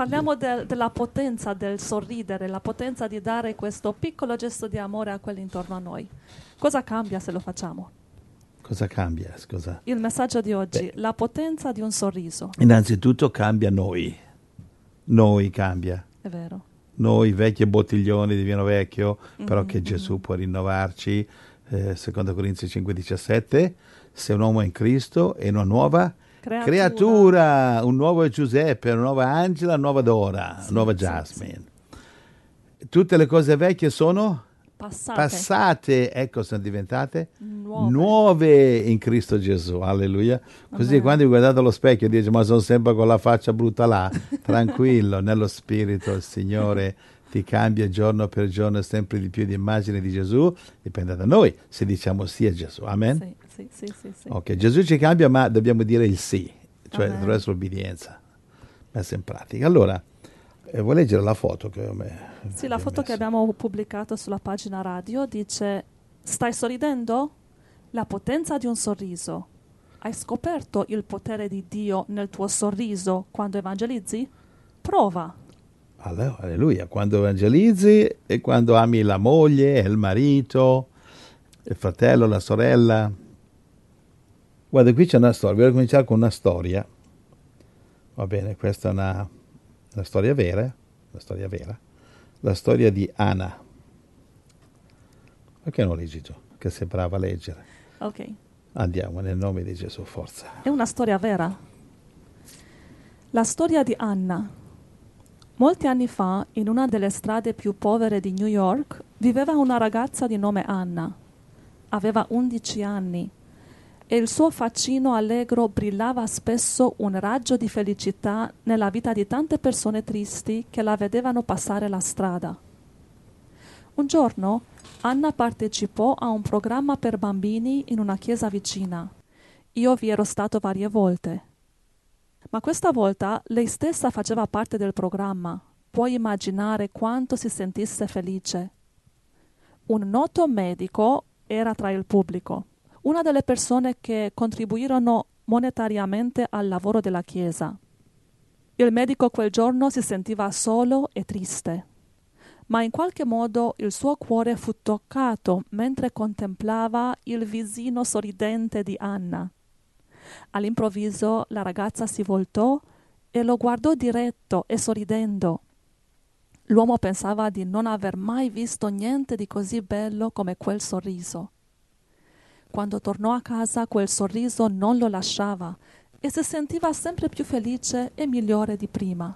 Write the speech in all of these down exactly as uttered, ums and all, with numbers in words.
Parliamo de- della potenza del sorridere, la potenza di dare questo piccolo gesto di amore a quelli intorno a noi. Cosa cambia se lo facciamo? Cosa cambia? Scusa. Il messaggio di oggi, Beh, la potenza di un sorriso. innanzitutto cambia noi. Noi cambia. È vero. Noi vecchi bottiglioni di vino vecchio, però Mhm, che Gesù mhm. può rinnovarci. Eh, secondo Corinzi cinque diciassette, se un uomo è in Cristo è una nuova Creatura. creatura, un nuovo Giuseppe, una nuova Angela, una nuova Dora, una Sì, nuova sì, Jasmine. Tutte le cose vecchie sono Passate. passate, ecco, sono diventate Nuove. nuove in Cristo Gesù, alleluia. Così Amen. quando vi guardate allo specchio e dice ma sono sempre con la faccia brutta là, tranquillo, nello spirito il Signore ti cambia giorno per giorno sempre di più di immagine di Gesù, dipende da noi se diciamo sì a Gesù, amen? Sì, sì, sì, sì, sì. Ok, Gesù ci cambia ma dobbiamo dire il sì, cioè Amen. attraverso l'obbedienza messa in pratica. Allora, eh, vuoi leggere la foto che ho me- Sì, la ho foto che messo? abbiamo pubblicato sulla pagina radio dice: stai sorridendo? La potenza di un sorriso. Hai scoperto il potere di Dio nel tuo sorriso quando evangelizzi? Prova. Alle- Alleluia, quando evangelizzi e quando ami la moglie, il marito, il fratello, la sorella. Guarda, qui c'è una storia, voglio cominciare con una storia. Va bene, questa è una, una storia vera, una storia vera. La storia di Anna. Perché non leggi tu? Che sei brava a leggere. Ok. Andiamo, nel nome di Gesù, forza. È una storia vera. La storia di Anna. Molti anni fa, in una delle strade più povere di New York, viveva una ragazza di nome Anna. Aveva undici anni e il suo faccino allegro brillava spesso un raggio di felicità nella vita di tante persone tristi che la vedevano passare la strada. Un giorno Anna partecipò a un programma per bambini in una chiesa vicina. Io vi ero stato varie volte. Ma questa volta lei stessa faceva parte del programma. Puoi immaginare quanto si sentisse felice. Un noto medico era tra il pubblico, una delle persone che contribuirono monetariamente al lavoro della chiesa. Il medico quel giorno si sentiva solo e triste, ma in qualche modo il suo cuore fu toccato mentre contemplava il visino sorridente di Anna. All'improvviso la ragazza si voltò e lo guardò diretto e sorridendo. L'uomo pensava di non aver mai visto niente di così bello come quel sorriso. Quando tornò a casa quel sorriso non lo lasciava e si sentiva sempre più felice e migliore di prima.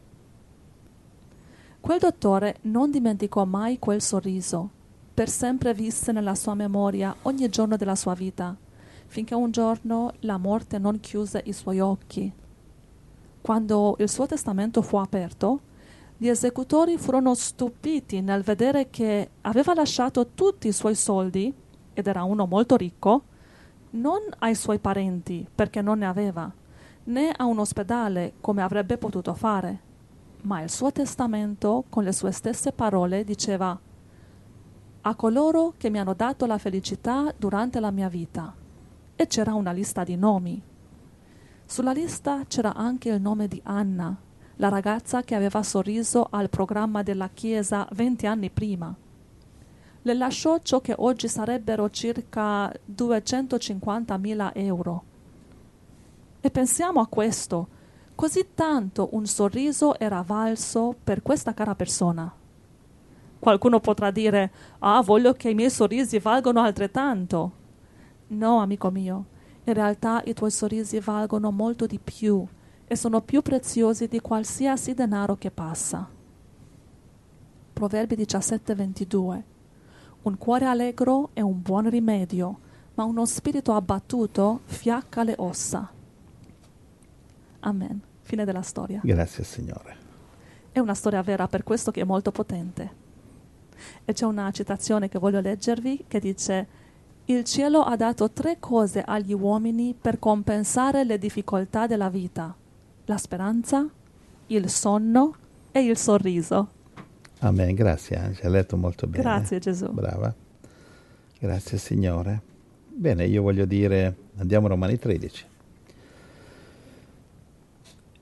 Quel dottore non dimenticò mai quel sorriso. Per sempre visse nella sua memoria ogni giorno della sua vita, finché un giorno la morte non chiuse i suoi occhi. Quando il suo testamento fu aperto, gli esecutori furono stupiti nel vedere che aveva lasciato tutti i suoi soldi, ed era uno molto ricco, non ai suoi parenti, perché non ne aveva, né a un ospedale, come avrebbe potuto fare. Ma il suo testamento, con le sue stesse parole, diceva: a coloro che mi hanno dato la felicità durante la mia vita. E c'era una lista di nomi. Sulla lista c'era anche il nome di Anna, la ragazza che aveva sorriso al programma della chiesa venti anni prima. Le lasciò ciò che oggi sarebbero circa duecentocinquantamila euro. E pensiamo a questo, così tanto un sorriso era valso per questa cara persona. Qualcuno potrà dire: ah, voglio che i miei sorrisi valgono altrettanto. No, amico mio, in realtà i tuoi sorrisi valgono molto di più e sono più preziosi di qualsiasi denaro che passa. Proverbi diciassette ventidue. Un cuore allegro è un buon rimedio, ma uno spirito abbattuto fiacca le ossa. Amen. Fine della storia. Grazie Signore. È una storia vera, per questo che è molto potente. E c'è una citazione che voglio leggervi che dice: il cielo ha dato tre cose agli uomini per compensare le difficoltà della vita: la speranza, il sonno e il sorriso. Amen, grazie Angela, hai letto molto bene. Grazie Gesù. Brava. Grazie Signore. Bene, io voglio dire, andiamo a Romani tredici.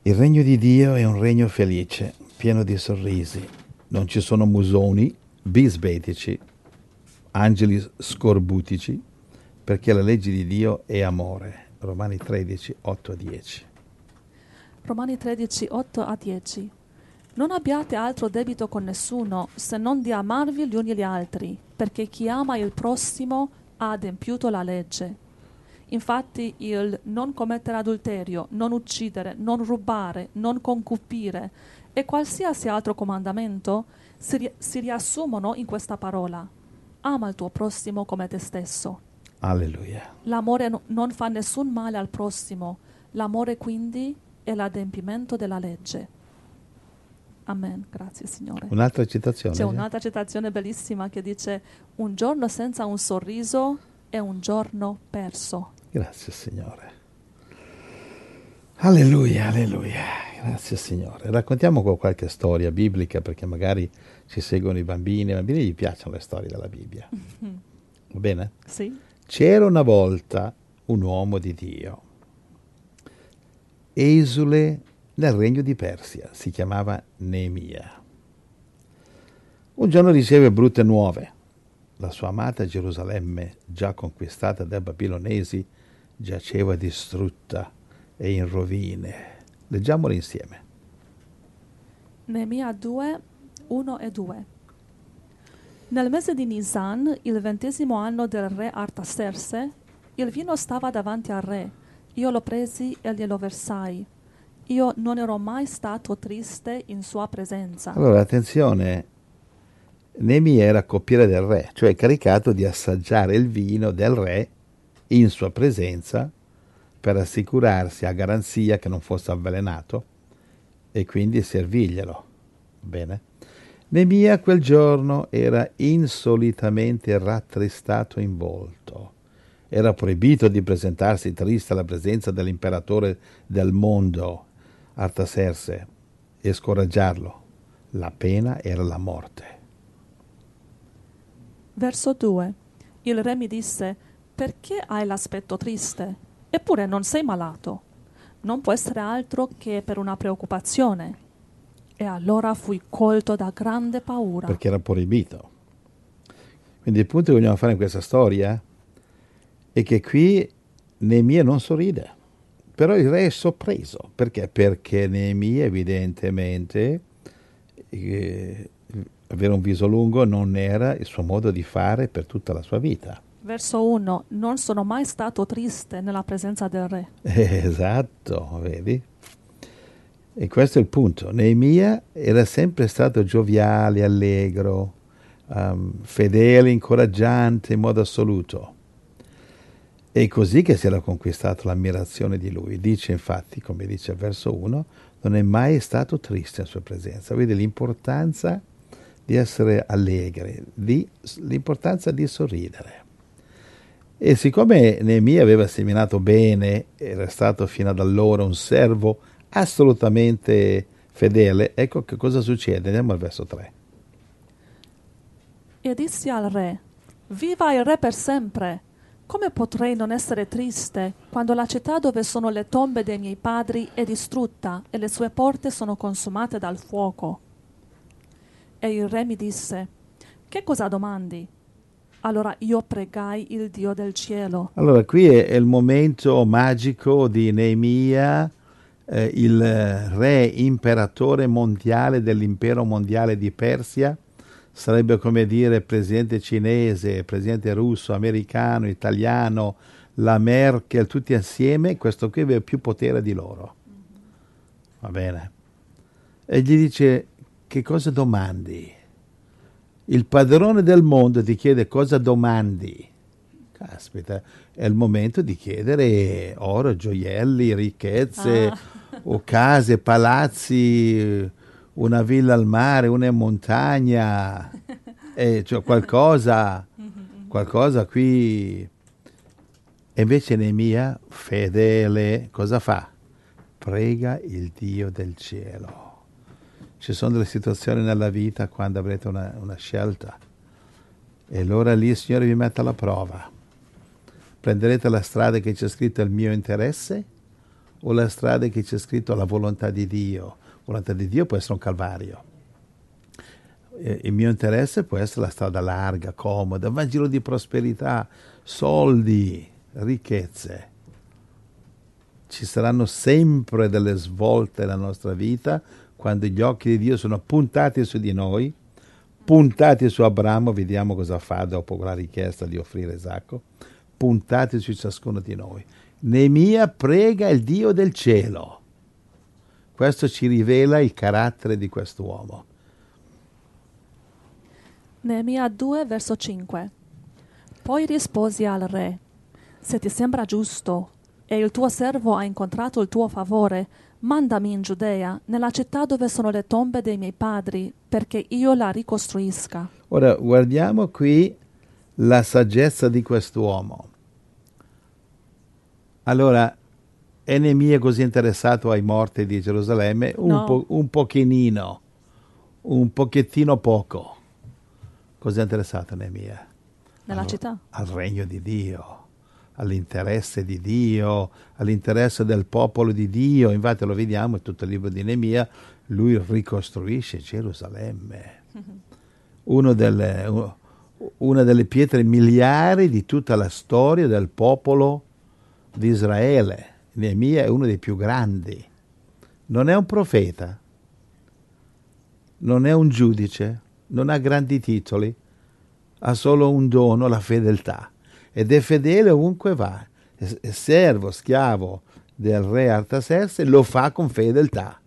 Il regno di Dio è un regno felice, pieno di sorrisi. Non ci sono musoni, bisbetici, angeli scorbutici, perché la legge di Dio è amore. Romani tredici, otto a dieci. Romani tredici, otto a dieci. Non abbiate altro debito con nessuno, se non di amarvi gli uni gli altri, perché chi ama il prossimo ha adempiuto la legge. Infatti il non commettere adulterio, non uccidere, non rubare, non concupire e qualsiasi altro comandamento si, ri- si riassumono in questa parola: ama il tuo prossimo come te stesso. Alleluia. L'amore no- non fa nessun male al prossimo, l'amore quindi è l'adempimento della legge. Amen, grazie Signore. Un'altra citazione? C'è un'altra citazione bellissima che dice: un giorno senza un sorriso è un giorno perso. Grazie Signore. Alleluia, alleluia. Grazie Signore. Raccontiamo qua qualche storia biblica, perché magari ci seguono i bambini. Ai bambini gli piacciono le storie della Bibbia. Va bene? Sì. C'era una volta un uomo di Dio, esule nel regno di Persia, si chiamava Neemia. Un giorno riceve brutte nuove. La sua amata Gerusalemme, già conquistata dai babilonesi, giaceva distrutta e in rovine. Leggiamolo insieme. Neemia due, uno e due. Nel mese di Nisan, il ventesimo anno del re Artaserse, il vino stava davanti al re. Io lo presi e glielo versai. Io non ero mai stato triste in sua presenza. Allora, attenzione, Neemia era coppiere del re, cioè caricato di assaggiare il vino del re in sua presenza per assicurarsi a garanzia che non fosse avvelenato e quindi servirglielo. Bene. Neemia quel giorno era insolitamente rattristato in volto. Era proibito di presentarsi triste alla presenza dell'imperatore del mondo, Artaserse, e scoraggiarlo. La pena era la morte. Verso due. Il re mi disse: perché hai l'aspetto triste? Eppure non sei malato. Non può essere altro che per una preoccupazione. E allora fui colto da grande paura. Perché era proibito. Quindi il punto che vogliamo fare in questa storia è che qui Neemia non sorride, però il re è sorpreso. Perché? Perché Neemia evidentemente eh, avere un viso lungo non era il suo modo di fare per tutta la sua vita. Verso uno. Non sono mai stato triste nella presenza del re. Eh, esatto, vedi? E questo è il punto. Neemia era sempre stato gioviale, allegro, um, fedele, incoraggiante in modo assoluto. È così che si era conquistato l'ammirazione di lui. Dice infatti, come dice il verso uno, non è mai stato triste in sua presenza. Vedi l'importanza di essere allegri, di, l'importanza di sorridere. E siccome Neemia aveva seminato bene, era stato fino ad allora un servo assolutamente fedele, ecco che cosa succede. Andiamo al verso tre. E dissi al re: viva il re per sempre! Come potrei non essere triste quando la città dove sono le tombe dei miei padri è distrutta e le sue porte sono consumate dal fuoco? E il re mi disse: che cosa domandi? Allora io pregai il Dio del cielo. Allora qui è, è il momento magico di Neemia, eh, il re imperatore mondiale dell'impero mondiale di Persia. Sarebbe come dire presidente cinese, presidente russo, americano, italiano, la Merkel, tutti assieme. Questo qui aveva più potere di loro. Va bene. E gli dice: che cosa domandi? Il padrone del mondo ti chiede cosa domandi. Caspita, è il momento di chiedere oro, gioielli, ricchezze, Ah. o case, palazzi, una villa al mare, una in montagna, e cioè qualcosa, qualcosa qui. E invece Neemia, fedele, cosa fa? Prega il Dio del cielo. Ci sono delle situazioni nella vita quando avrete una, una scelta e allora lì il Signore vi mette alla prova. Prenderete la strada che c'è scritto il mio interesse o la strada che c'è scritto la volontà di Dio. Volontà di Dio può essere un calvario. Eh, il mio interesse può essere la strada larga, comoda, Vangelo di prosperità, soldi, ricchezze. Ci saranno sempre delle svolte nella nostra vita quando gli occhi di Dio sono puntati su di noi, puntati su Abramo, vediamo cosa fa dopo la richiesta di offrire Isacco, puntati su ciascuno di noi. Neemia prega il Dio del cielo. Questo ci rivela il carattere di quest'uomo. Neemia due, verso cinque. Poi risposi al re: se ti sembra giusto e il tuo servo ha incontrato il tuo favore, mandami in Giudea, nella città dove sono le tombe dei miei padri, perché io la ricostruisca. Ora guardiamo qui la saggezza di quest'uomo. Allora, è Neemia così interessato ai morti di Gerusalemme? Un, No. po', un pochinino, un pochettino poco. Cos'è interessato Neemia? Nella al, città? Al regno di Dio, all'interesse di Dio, all'interesse del popolo di Dio. Infatti lo vediamo in tutto il libro di Neemia, lui ricostruisce Gerusalemme. Mm-hmm. Uno delle, uno, una delle pietre miliari di tutta la storia del popolo di Israele. Neemia è uno dei più grandi. Non è un profeta, non è un giudice, non ha grandi titoli, ha solo un dono, la fedeltà. Ed è fedele ovunque va. È, è servo, schiavo del re Artaserse, lo fa con fedeltà.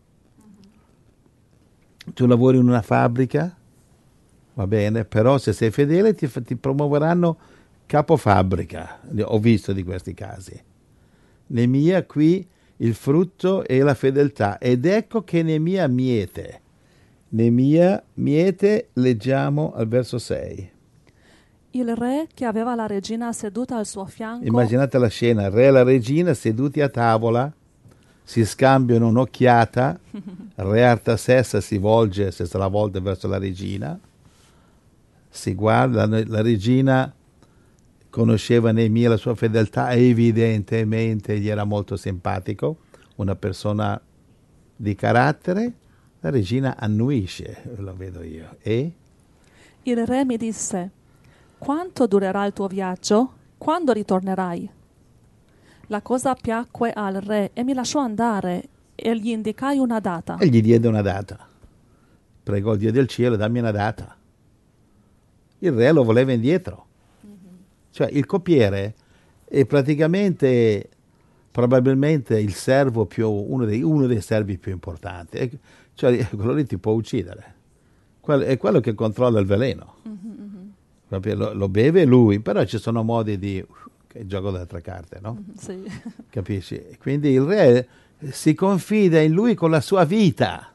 Tu lavori in una fabbrica, va bene, però se sei fedele ti, ti promuoveranno capofabbrica. Ho visto di questi casi. Neemia qui il frutto è la fedeltà, ed ecco che Neemia miete. Neemia miete, leggiamo al verso sei. Il re, che aveva la regina seduta al suo fianco... Immaginate la scena, il re e la regina seduti a tavola, si scambiano un'occhiata, il re Artasesta si volge, se se la volta verso la regina, si guarda, la, la regina conosceva Neemia, la sua fedeltà, evidentemente gli era molto simpatico, una persona di carattere. La regina annuisce, lo vedo io. E? Il re mi disse: quanto durerà il tuo viaggio? Quando ritornerai? La cosa piacque al re e mi lasciò andare, e gli indicai una data. E gli diede una data. Pregò il Dio del cielo, dammi una data. Il re lo voleva indietro. Mm-hmm. Cioè il copiere è praticamente, probabilmente il servo più, uno dei, uno dei servi più importanti. Cioè quello lì ti può uccidere. Quello, è quello che controlla il veleno. Mm-hmm. Lo, lo beve lui, però ci sono modi di... che gioco delle tre carte, no? Mm, sì. Capisci? Quindi il re si confida in lui con la sua vita.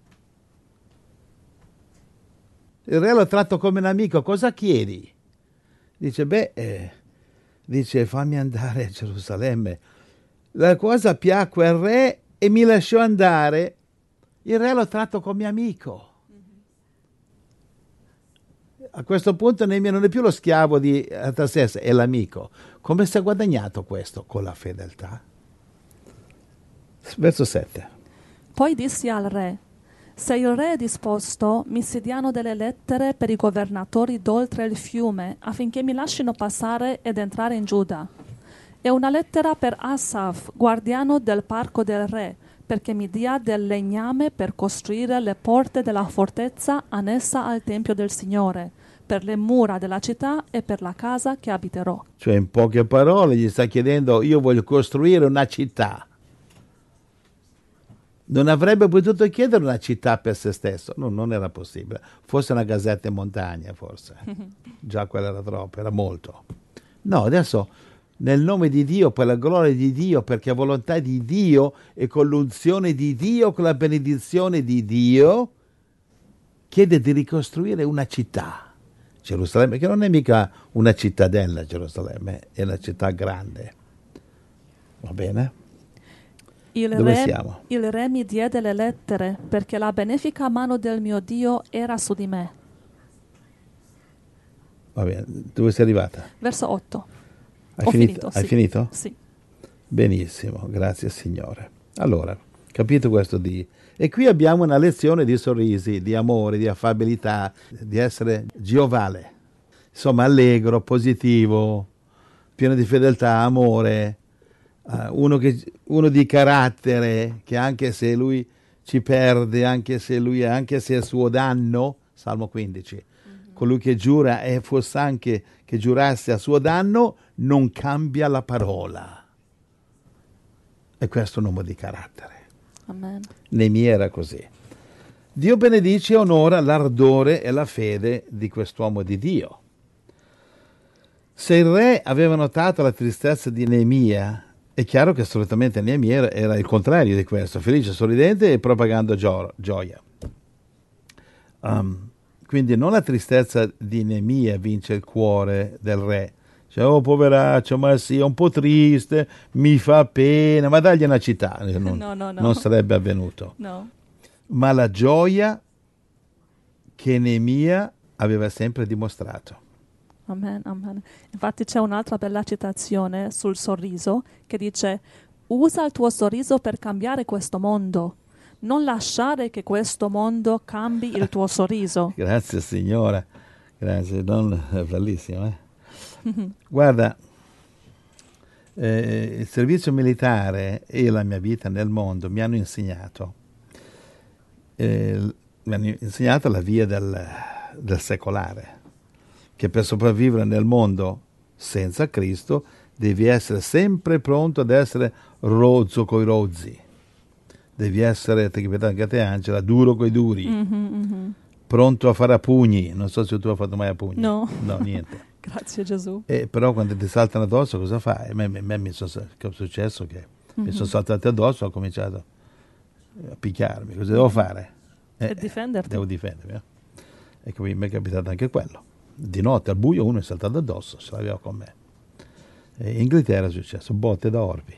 Il re lo tratto come un amico. Cosa chiedi? Dice, beh, eh, dice, fammi andare a Gerusalemme. La cosa piacque al re e mi lasciò andare. Il re lo tratto come amico. A questo punto Neemia non è più lo schiavo di Artasesta, è l'amico. Come si è guadagnato questo? Con la fedeltà. Verso sette. Poi dissi al re: se il re è disposto, mi si diano delle lettere per i governatori d'oltre il fiume, affinché mi lasciano passare ed entrare in Giuda. E una lettera per Asaf, guardiano del parco del re, perché mi dia del legname per costruire le porte della fortezza annessa al Tempio del Signore, per le mura della città e per la casa che abiterò. Cioè, in poche parole gli sta chiedendo: io voglio costruire una città. Non avrebbe potuto chiedere una città per se stesso, no, non era possibile. Forse una casetta in montagna, forse. Già quella era troppo, era molto. No, adesso nel nome di Dio, per la gloria di Dio, perché è volontà di Dio e con l'unzione di Dio, con la benedizione di Dio, chiede di ricostruire una città, Gerusalemme, che non è mica una cittadella, Gerusalemme, è una città grande. Va bene? Il Dove re, siamo? il re mi diede le lettere, perché la benefica mano del mio Dio era su di me. Va bene, dove sei arrivata? Verso otto. Hai Ho finito? finito, Hai sì. finito? Sì. Benissimo, grazie Signore. Allora, capito questo di... E qui abbiamo una lezione di sorrisi, di amore, di affabilità, di essere giovale. Insomma, allegro, positivo, pieno di fedeltà, amore, uh, uno, che, uno di carattere, che anche se lui ci perde, anche se lui anche se è a suo danno, Salmo quindici, mm-hmm. colui che giura e fosse anche che giurasse a suo danno, non cambia la parola. E questo è un uomo di carattere. Amen. Neemia era così. Dio benedice e onora l'ardore e la fede di quest'uomo di Dio. Se il re aveva notato la tristezza di Neemia, è chiaro che solitamente Neemia era il contrario di questo, felice, sorridente e propagando gio- gioia. Um, quindi non la tristezza di Neemia vince il cuore del re. Cioè, oh poveraccio, ma sì, è un po' triste, mi fa pena, ma dagli una città, non, no, no, no. non sarebbe avvenuto. No. Ma la gioia che Neemia aveva sempre dimostrato. Amen, amen. Infatti c'è un'altra bella citazione sul sorriso che dice: usa il tuo sorriso per cambiare questo mondo. Non lasciare che questo mondo cambi il tuo sorriso. Grazie signora, grazie, non, è bellissimo. Eh? Guarda, eh, il servizio militare e la mia vita nel mondo mi hanno insegnato, eh, mi hanno insegnato la via del, del secolare, che per sopravvivere nel mondo senza Cristo devi essere sempre pronto ad essere rozzo coi rozzi, devi essere, ti ripeto anche a te Angela, duro coi duri, mm-hmm, mm-hmm. pronto a fare a pugni. Non so se tu hai fatto mai a pugni. No. No, niente. Grazie Gesù. E però quando ti saltano addosso cosa fai? A me, me, me mi sono, che è successo che mm-hmm. mi sono saltati addosso, ho cominciato a picchiarmi. Cosa devo fare? E eh, difenderti. Devo difendermi. Eh? E quindi mi è capitato anche quello. Di notte al buio uno è saltato addosso, ce l'aveva con me. E in Inghilterra è successo, botte da orbi.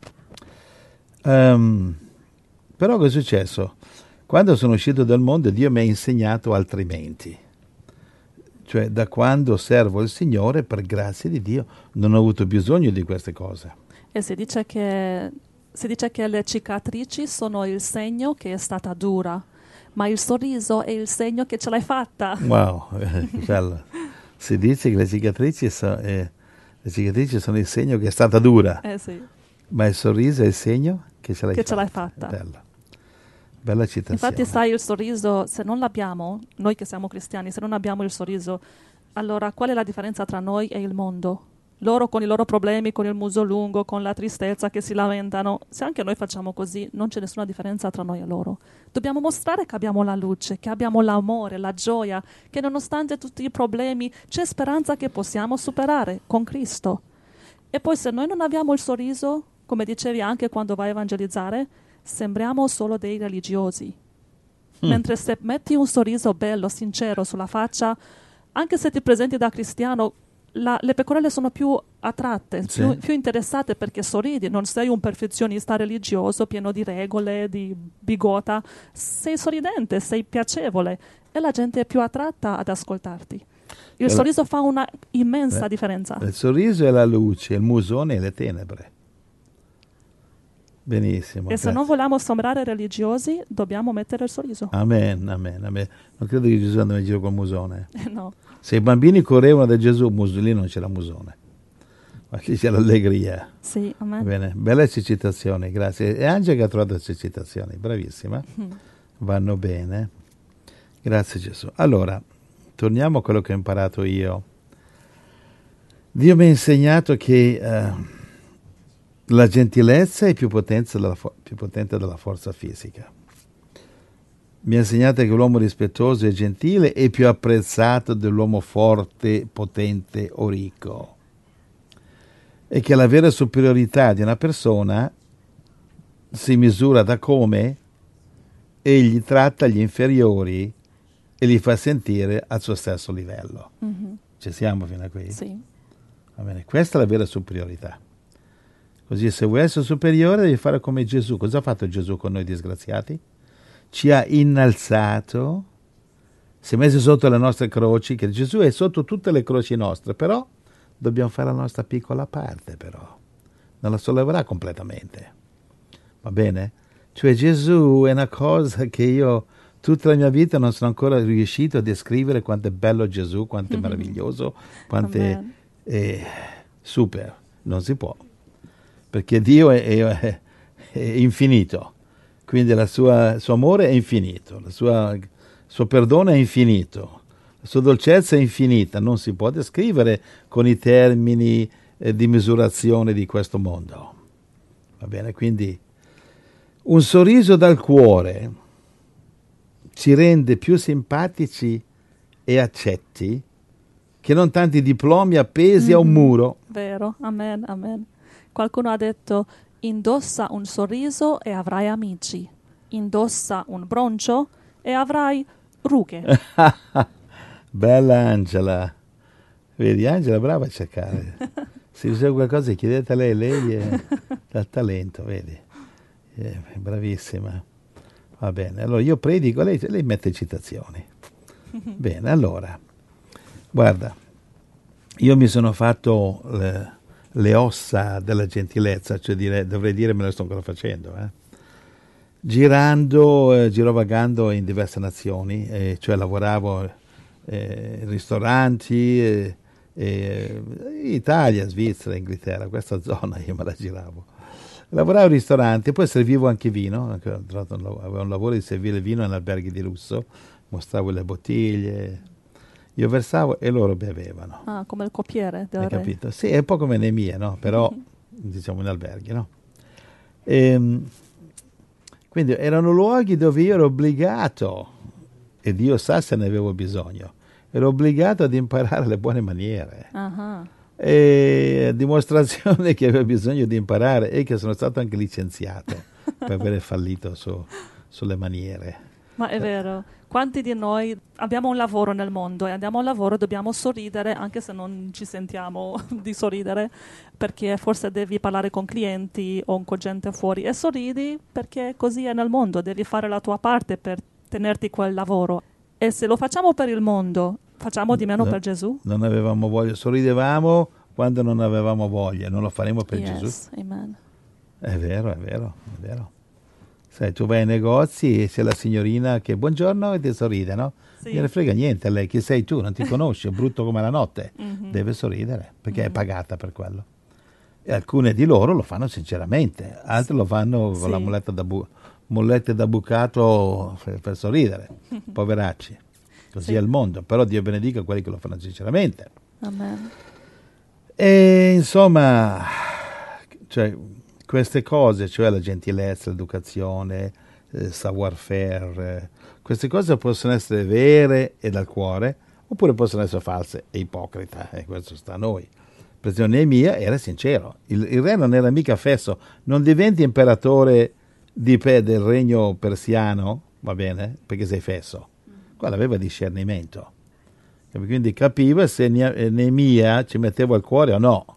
Um, però cosa è successo? Quando sono uscito dal mondo Dio mi ha insegnato altrimenti. Cioè da quando servo il Signore, per grazia di Dio, non ho avuto bisogno di queste cose. E si dice che, si dice che le cicatrici sono il segno che è stata dura, ma il sorriso è il segno che ce l'hai fatta. Wow, bello. Si dice che le cicatrici, so, eh, le cicatrici sono il segno che è stata dura, eh sì. ma il sorriso è il segno che ce l'hai che fatta. Ce l'hai fatta. Bello. Bella citazione. Infatti sai, il sorriso, se non l'abbiamo, noi che siamo cristiani, se non abbiamo il sorriso, allora qual è la differenza tra noi e il mondo? Loro con i loro problemi, con il muso lungo, con la tristezza che si lamentano, se anche noi facciamo così, non c'è nessuna differenza tra noi e loro. Dobbiamo mostrare che abbiamo la luce, che abbiamo l'amore, la gioia, che nonostante tutti i problemi c'è speranza che possiamo superare con Cristo. E poi se noi non abbiamo il sorriso, come dicevi anche quando vai a evangelizzare, sembriamo solo dei religiosi. Mm. Mentre se metti un sorriso bello, sincero sulla faccia, anche se ti presenti da cristiano, la, le pecorelle sono più attratte, sì. più, più interessate perché sorridi, non sei un perfezionista religioso pieno di regole, di bigota, sei sorridente, sei piacevole e la gente è più attratta ad ascoltarti. Il la, sorriso fa una immensa eh, differenza. Il sorriso è la luce, il musone è le tenebre. Benissimo. E grazie. se non vogliamo sembrare religiosi, dobbiamo mettere il sorriso. Amen, amen, amen. Non credo che Gesù andava in giro col musone. Eh, no. Se i bambini correvano da Gesù, lì non c'era musone, ma lì c'è l'allegria. Sì, amen. Bene, belle citazioni, grazie. E Angela che ha trovato queste citazioni, bravissima. Mm. Vanno bene. Grazie Gesù. allora, torniamo a quello che ho imparato io. Dio mi ha insegnato che uh, la gentilezza è più potente della, fo- più potente della forza fisica. Mi ha insegnato che l'uomo rispettoso e gentile è più apprezzato dell'uomo forte, potente o ricco. E che la vera superiorità di una persona si misura da come egli tratta gli inferiori e li fa sentire al suo stesso livello. Mm-hmm. Ci siamo fino a qui? Sì. Va bene. Questa è la vera superiorità. Così se vuoi essere superiore devi fare come Gesù. Cosa ha fatto Gesù con noi disgraziati? Ci ha innalzato, si è messo sotto le nostre croci, che Gesù è sotto tutte le croci nostre, però dobbiamo fare la nostra piccola parte però. non la solleverà completamente. Va bene? Cioè Gesù è una cosa che io tutta la mia vita non sono ancora riuscito a descrivere quanto è bello Gesù, quanto è meraviglioso, quanto è, è super. Non si può, perché Dio è, è, è infinito, quindi la sua, il suo amore è infinito, la sua, il suo perdono è infinito, la sua dolcezza è infinita, non si può descrivere con i termini eh, di misurazione di questo mondo. Va bene? Quindi un sorriso dal cuore ci rende più simpatici e accetti che non tanti diplomi appesi mm-hmm. a un muro. Vero, amen, amen. Qualcuno ha detto: indossa un sorriso e avrai amici, indossa un broncio e avrai rughe. Bella Angela. Vedi, Angela brava a cercare. Se usa qualcosa chiedete a lei, lei è dal talento, vedi. È bravissima. Va bene, allora io predico, lei, lei mette citazioni. Bene, allora, guarda, io mi sono fatto le, le ossa della gentilezza, cioè dire, dovrei dire me lo sto ancora facendo, eh? girando, eh, girovagando in diverse nazioni, eh, cioè lavoravo eh, in ristoranti, eh, eh, Italia, Svizzera, Inghilterra, questa zona io me la giravo. Lavoravo in ristoranti, poi servivo anche vino, anche, avevo un lavoro di servire vino in alberghi di lusso, mostravo le bottiglie, io versavo e loro bevevano. Ah, come il coppiere del Hai re. capito? Sì, è un po' come Neemia, no? Però, diciamo, in alberghi, no? E, quindi erano luoghi dove io ero obbligato, e Dio sa se ne avevo bisogno, ero obbligato ad imparare le buone maniere. Uh-huh. E a dimostrazione che avevo bisogno di imparare e che sono stato anche licenziato per aver fallito su, sulle maniere. Ma è vero, quanti di noi abbiamo un lavoro nel mondo e andiamo al lavoro e dobbiamo sorridere anche se non ci sentiamo di sorridere, perché forse devi parlare con clienti o con gente fuori e sorridi perché così è nel mondo, devi fare la tua parte per tenerti quel lavoro. E se lo facciamo per il mondo, facciamo di meno no, per Gesù? Non avevamo voglia, sorridevamo quando non avevamo voglia, non lo faremo per yes, Gesù. Amen. È vero, è vero, è vero. Sai, tu vai ai negozi e c'è la signorina che buongiorno e ti sorride, no? Sì. Non gliene frega niente a lei, chi sei tu, non ti conosci, è brutto come la notte. Mm-hmm. Deve sorridere perché mm-hmm. è pagata per quello. E alcune di loro lo fanno sinceramente, altri lo fanno sì. con la muletta da, bu- mulette da bucato per, per sorridere, poveracci. Così sì. è il mondo, però Dio benedica quelli che lo fanno sinceramente. Amen. E insomma, cioè, queste cose, cioè la gentilezza, l'educazione, il savoir-faire, eh, queste cose possono essere vere e dal cuore, oppure possono essere false e ipocrita, e questo sta a noi. Per esempio Neemia era sincero, il, il re non era mica fesso, non diventi imperatore di, del regno persiano, va bene, perché sei fesso. Quello aveva discernimento, quindi capiva se Neemia ci metteva il cuore o no,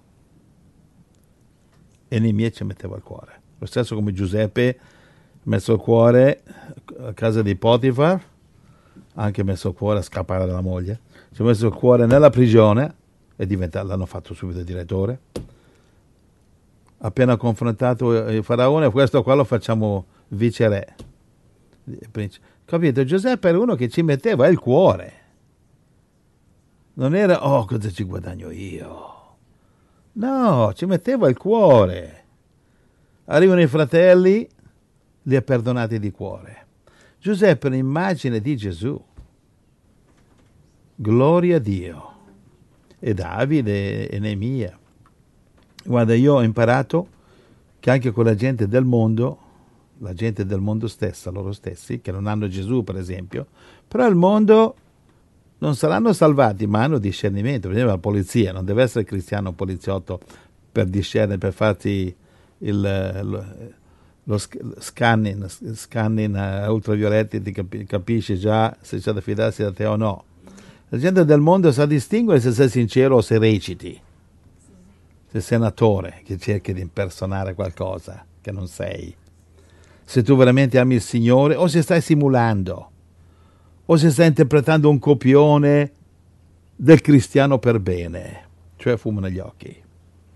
e Neemia ci metteva il cuore. Lo stesso come Giuseppe ha messo il cuore a casa di Potifar, ha anche messo il cuore a scappare dalla moglie, ci ha messo il cuore nella prigione e diventato, l'hanno fatto subito direttore. Appena confrontato il faraone, questo qua lo facciamo viceré. Capito? Giuseppe era uno che ci metteva il cuore. Non era, oh, cosa ci guadagno io? No, ci metteva il cuore. Arrivano i fratelli, li ha perdonati di cuore. Giuseppe è un'immagine di Gesù. Gloria a Dio. E Davide e Neemia. Guarda, io ho imparato che anche con la gente del mondo, la gente del mondo stessa, loro stessi, che non hanno Gesù per esempio, però il mondo non saranno salvati, ma hanno discernimento. Per esempio la polizia, non deve essere cristiano o poliziotto per discernere, per farti il, lo, lo scanning, scanning uh, ultravioletti, ti capi, capisci già se c'è da fidarsi da te o no. La gente del mondo sa distinguere se sei sincero o se reciti, se sei un attore che cerchi di impersonare qualcosa che non sei. Se tu veramente ami il Signore o se stai simulando o se stai interpretando un copione del cristiano per bene, cioè fumo negli occhi.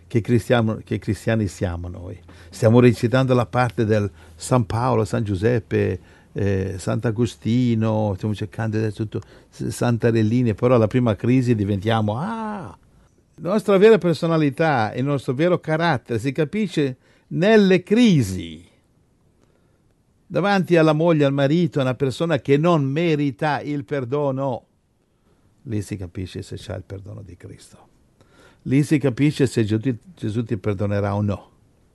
che, cristiano, che cristiani siamo noi. Stiamo recitando la parte del San Paolo, San Giuseppe, eh, Sant'Agostino, stiamo cercando di tutto, Santa Relini, però alla prima crisi diventiamo, ah, la nostra vera personalità, il nostro vero carattere si capisce nelle crisi. Davanti alla moglie, al marito, una persona che non merita il perdono, lì si capisce se c'è il perdono di Cristo. Lì si capisce se Gesù, Gesù ti perdonerà o no.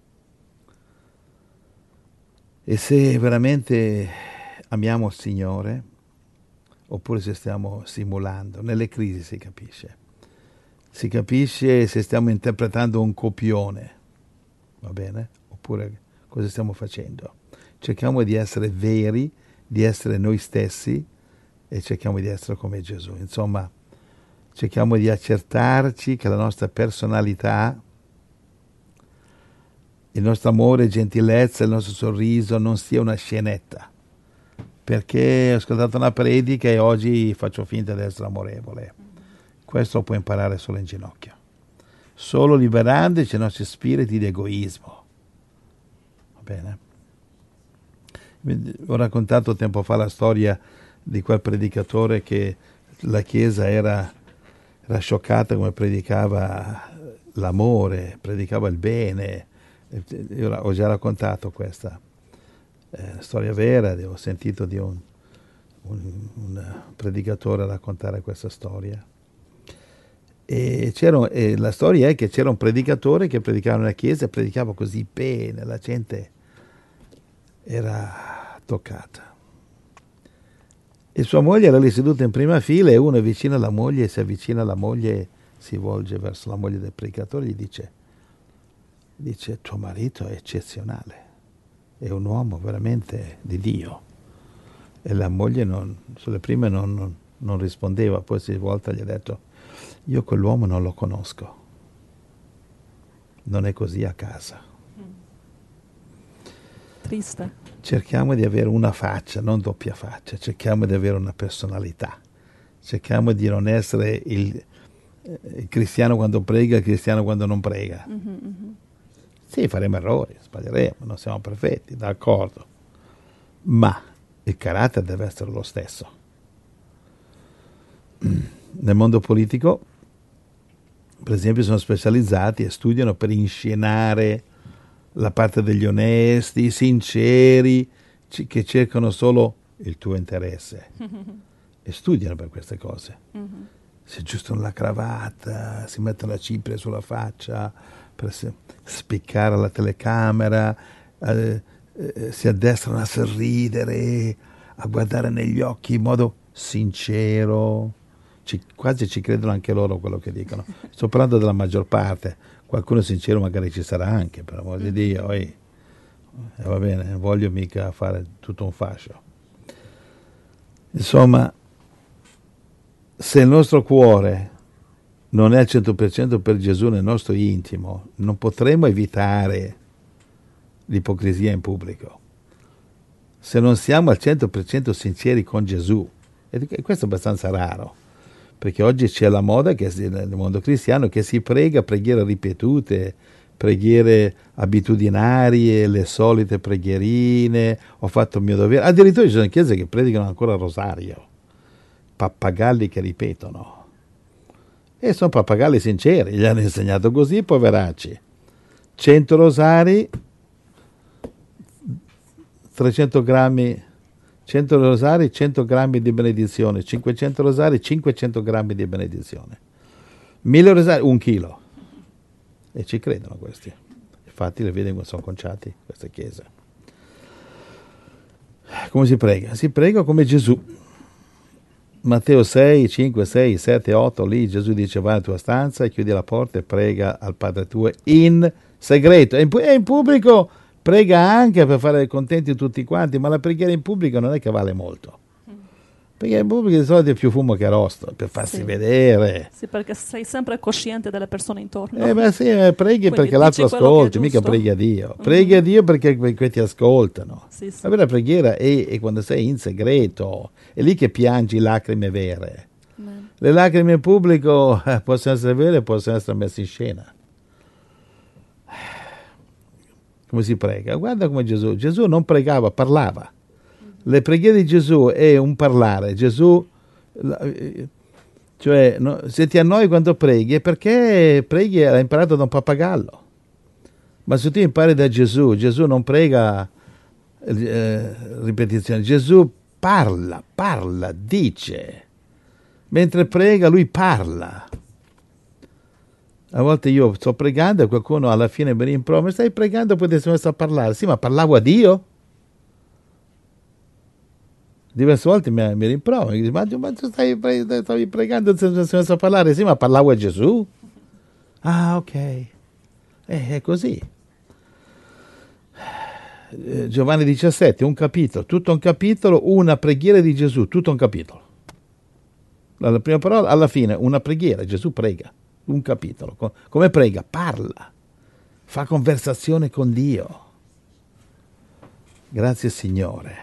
E se veramente amiamo il Signore, oppure se stiamo simulando. Nelle crisi si capisce. Si capisce se stiamo interpretando un copione, va bene? Oppure cosa stiamo facendo. Cerchiamo di essere veri, di essere noi stessi e cerchiamo di essere come Gesù. Insomma, cerchiamo di accertarci che la nostra personalità, il nostro amore, gentilezza, il nostro sorriso non sia una scenetta. Perché ho ascoltato una predica e oggi faccio finta di essere amorevole. Questo lo puoi imparare solo in ginocchio. Solo liberandoci i nostri spiriti di egoismo. Va bene? Ho raccontato tempo fa la storia di quel predicatore che la Chiesa era, era scioccata come predicava l'amore, predicava il bene. Io ho già raccontato questa eh, storia vera, ho sentito di un, un, un predicatore raccontare questa storia. E, c'era, e la storia è che c'era un predicatore che predicava nella chiesa e predicava così bene, la gente era toccata. E sua moglie era lì seduta in prima fila e uno è vicino alla moglie, si avvicina alla moglie, si volge verso la moglie del predicatore e gli dice, dice, tuo marito è eccezionale, è un uomo veramente di Dio. E la moglie non, sulle prime non, non, non rispondeva, poi si volta e gli ha detto, io quell'uomo non lo conosco, non è così a casa. Triste. Cerchiamo di avere una faccia, non doppia faccia, cerchiamo di avere una personalità, cerchiamo di non essere il, il cristiano quando prega e il cristiano quando non prega. Mm-hmm, mm-hmm. Sì, faremo errori, sbaglieremo, non siamo perfetti, d'accordo, ma il carattere deve essere lo stesso. Nel mondo politico, per esempio, sono specializzati e studiano per inscenare la parte degli onesti, sinceri, c- che cercano solo il tuo interesse. E studiano per queste cose. Mm-hmm. Si aggiustano la cravatta, si mettono la cipria sulla faccia per se- spiccare la telecamera, eh, eh, si addestrano a sorridere, a guardare negli occhi in modo sincero. Ci, quasi ci credono anche loro quello che dicono. Sto parlando della maggior parte. Qualcuno sincero magari ci sarà anche, per amor di Dio. Eh, va bene, non voglio mica fare tutto un fascio. Insomma, se il nostro cuore non è al cento per cento per Gesù nel nostro intimo, non potremo evitare l'ipocrisia in pubblico. Se non siamo al cento per cento sinceri con Gesù, e questo è abbastanza raro, perché oggi c'è la moda che nel mondo cristiano che si prega preghiere ripetute, preghiere abitudinarie, le solite preghierine, ho fatto il mio dovere. Addirittura ci sono chiese che predicano ancora il rosario, pappagalli che ripetono. E sono pappagalli sinceri, gli hanno insegnato così, poveracci. cento rosari, trecento grammi, cento rosari, cento grammi di benedizione, cinquecento rosari, cinquecento grammi di benedizione, mille rosari, un chilo. E ci credono questi. Infatti le vedi come sono conciati queste chiese. Come si prega? Si prega come Gesù. Matteo sei, cinque, sei, sette, otto, lì Gesù dice vai alla tua stanza, chiudi la porta e prega al Padre tuo in segreto. E in, e in pubblico prega anche per fare contenti tutti quanti, ma la preghiera in pubblico non è che vale molto. Perché in pubblico di solito è più fumo che rosto, per farsi sì. vedere. Sì, perché sei sempre cosciente delle persone intorno. Eh beh sì, eh, preghi Quindi perché l'altro ascolti, mica preghi a Dio. Mm-hmm. Preghi a Dio perché, perché ti ascoltano. Sì, sì. La vera preghiera è, è quando sei in segreto, è lì che piangi lacrime vere. Mm. Le lacrime in pubblico eh, possono essere vere e possono essere messe in scena. come si prega. Guarda come Gesù. Gesù non pregava, parlava. Le preghiere di Gesù è un parlare. Gesù, cioè, no, se ti annoi quando preghi è perché preghi e l'hai imparato da un pappagallo. Ma se tu impari da Gesù, Gesù non prega eh, ripetizioni. Gesù parla, parla, dice. Mentre prega, lui parla. A volte io sto pregando e qualcuno alla fine mi rimprovera: stai pregando, poi ti sei messo a parlare. Sì, ma parlavo a Dio? Diverse volte mi, mi rimprovera, mi dice: ma, ma tu stai, stavi pregando e ti sei messo a parlare? Sì, ma parlavo a Gesù? Ah, ok. Eh, è così. Eh, Giovanni diciassette, un capitolo, tutto un capitolo, una preghiera di Gesù, tutto un capitolo. La prima parola, alla fine, una preghiera, Gesù prega. Un capitolo. Come prega? Parla. Fa conversazione con Dio. Grazie Signore.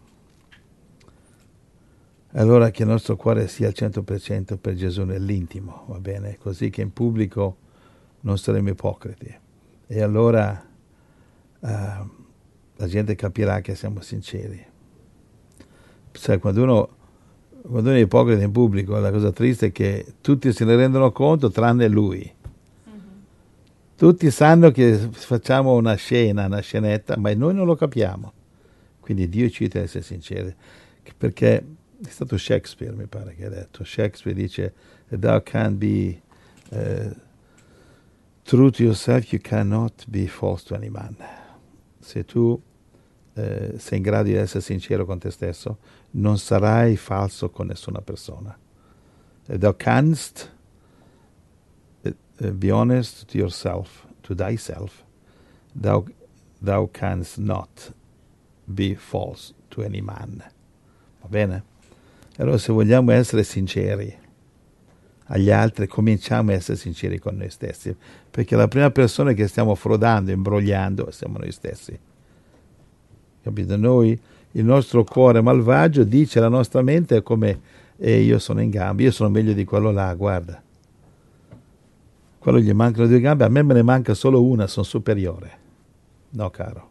Allora che il nostro cuore sia al cento per cento per Gesù nell'intimo, va bene? Così che in pubblico non saremo ipocriti. E allora uh, la gente capirà che siamo sinceri. Sai, quando uno, quando uno è ipocrita in pubblico, la cosa triste è che tutti se ne rendono conto tranne lui. Mm-hmm. Tutti sanno che facciamo una scena, una scenetta, ma noi non lo capiamo. Quindi Dio ci aiuta ad essere sinceri. Perché è stato Shakespeare, mi pare che ha detto. Shakespeare dice: thou can't be uh, true to yourself, you cannot be false to any man. Se tu uh, sei in grado di essere sincero con te stesso, non sarai falso con nessuna persona. Thou canst uh, be honest to yourself, to thyself. Thou, thou canst not be false to any man. Va bene? Allora, se vogliamo essere sinceri agli altri, cominciamo a essere sinceri con noi stessi, perché la prima persona che stiamo frodando, imbrogliando, siamo noi stessi. Capito? Noi, il nostro cuore malvagio dice alla nostra mente come: eh, io sono in gambe, io sono meglio di quello là, guarda. Quello gli mancano due gambe, a me me ne manca solo una, sono superiore. No, caro.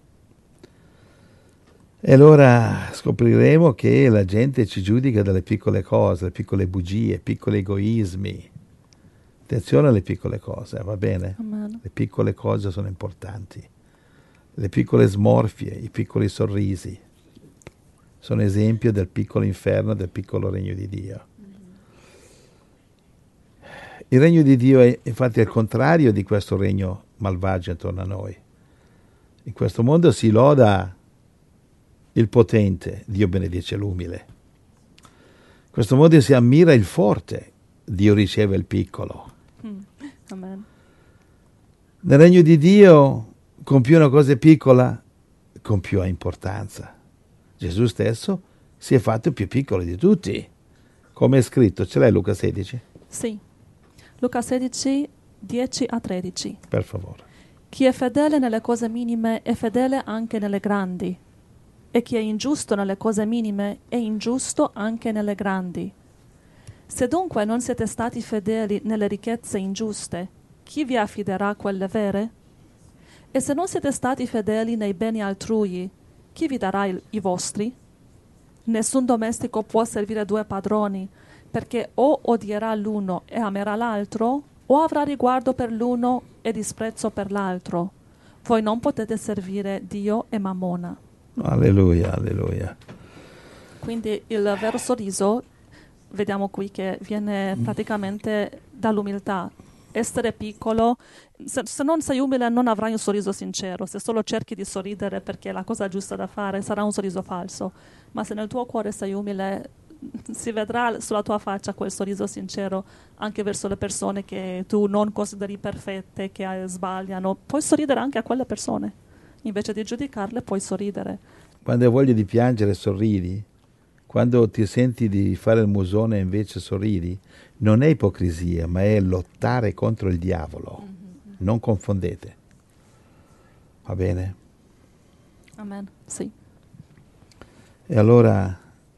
E allora scopriremo che la gente ci giudica dalle piccole cose, le piccole bugie, piccoli egoismi. Attenzione alle piccole cose, va bene? Amen. Le piccole cose sono importanti. Le piccole smorfie, i piccoli sorrisi sono esempio del piccolo inferno, del piccolo regno di Dio. Il regno di Dio è infatti il contrario di questo regno malvagio intorno a noi. In questo mondo si loda il potente, Dio benedice l'umile. In questo modo si ammira il forte, Dio riceve il piccolo. Mm. Amen. Nel regno di Dio, con più una cosa è piccola, con più ha importanza. Gesù stesso si è fatto più piccolo di tutti. Come è scritto, ce l'hai Luca sedici? Sì. Luca sedici, dieci a tredici. Per favore. Chi è fedele nelle cose minime è fedele anche nelle grandi. E chi è ingiusto nelle cose minime è ingiusto anche nelle grandi. Se dunque non siete stati fedeli nelle ricchezze ingiuste, chi vi affiderà quelle vere? E se non siete stati fedeli nei beni altrui, chi vi darà il, i vostri? Nessun domestico può servire due padroni, perché o odierà l'uno e amerà l'altro, o avrà riguardo per l'uno e disprezzo per l'altro. Voi non potete servire Dio e Mammona. Alleluia, alleluia. Quindi il vero sorriso, vediamo qui che viene praticamente dall'umiltà. Essere piccolo, se, se non sei umile non avrai un sorriso sincero. Se solo cerchi di sorridere perché è la cosa giusta da fare, sarà un sorriso falso. Ma se nel tuo cuore sei umile, si vedrà sulla tua faccia quel sorriso sincero anche verso le persone che tu non consideri perfette, che sbagliano. Puoi sorridere anche a quelle persone. Invece di giudicarle, puoi sorridere. Quando hai voglia di piangere, sorridi. Quando ti senti di fare il musone e invece sorridi, non è ipocrisia, ma è lottare contro il diavolo. Mm-hmm. Non confondete. Va bene? Amen. Sì. E allora,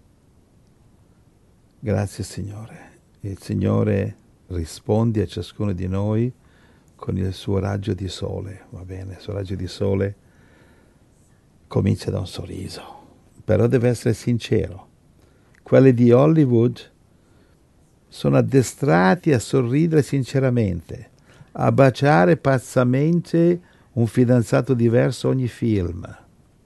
grazie Signore. Il Signore risponde a ciascuno di noi con il suo raggio di sole. Va bene? Il suo raggio di sole comincia da un sorriso, però deve essere sincero. Quelli di Hollywood sono addestrati a sorridere sinceramente, a baciare pazzamente un fidanzato diverso ogni film,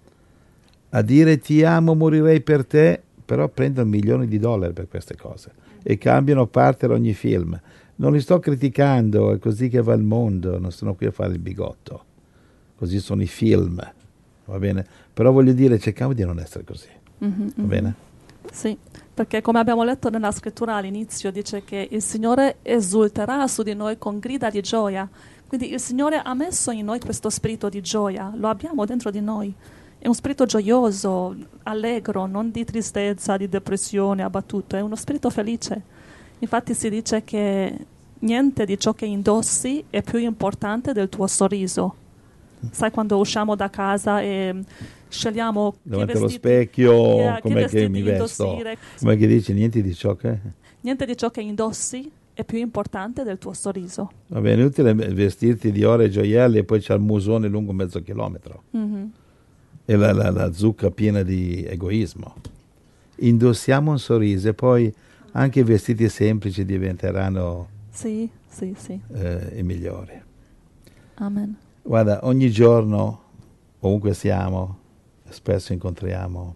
a dire ti amo, morirei per te, però prendono milioni di dollari per queste cose e cambiano partner ogni film. Non li sto criticando, è così che va il mondo, non sono qui a fare il bigotto. Così sono i film, va bene? Però voglio dire, cerchiamo di non essere così, Mm-hmm, va bene? Sì, perché come abbiamo letto nella scrittura all'inizio, dice che il Signore esulterà su di noi con grida di gioia. Quindi il Signore ha messo in noi questo spirito di gioia, lo abbiamo dentro di noi. È un spirito gioioso, allegro, non di tristezza, di depressione, abbattuto, è uno spirito felice. Infatti si dice che niente di ciò che indossi è più importante del tuo sorriso. Sai, quando usciamo da casa e scegliamo Davanti che allo vestiti, specchio, yeah, com'è che che mi vestiti vesto? indossare. Come che dici, niente di ciò che... Niente di ciò che indossi è più importante del tuo sorriso. Va bene, è inutile vestirti di oro e gioielli e poi c'è il musone lungo mezzo chilometro. Mm-hmm. E la, la, la zucca piena di egoismo. Indossiamo un sorriso e poi anche i vestiti semplici diventeranno Sì, sì, sì. eh, i migliori. Amen. Guarda, ogni giorno, ovunque siamo, spesso incontriamo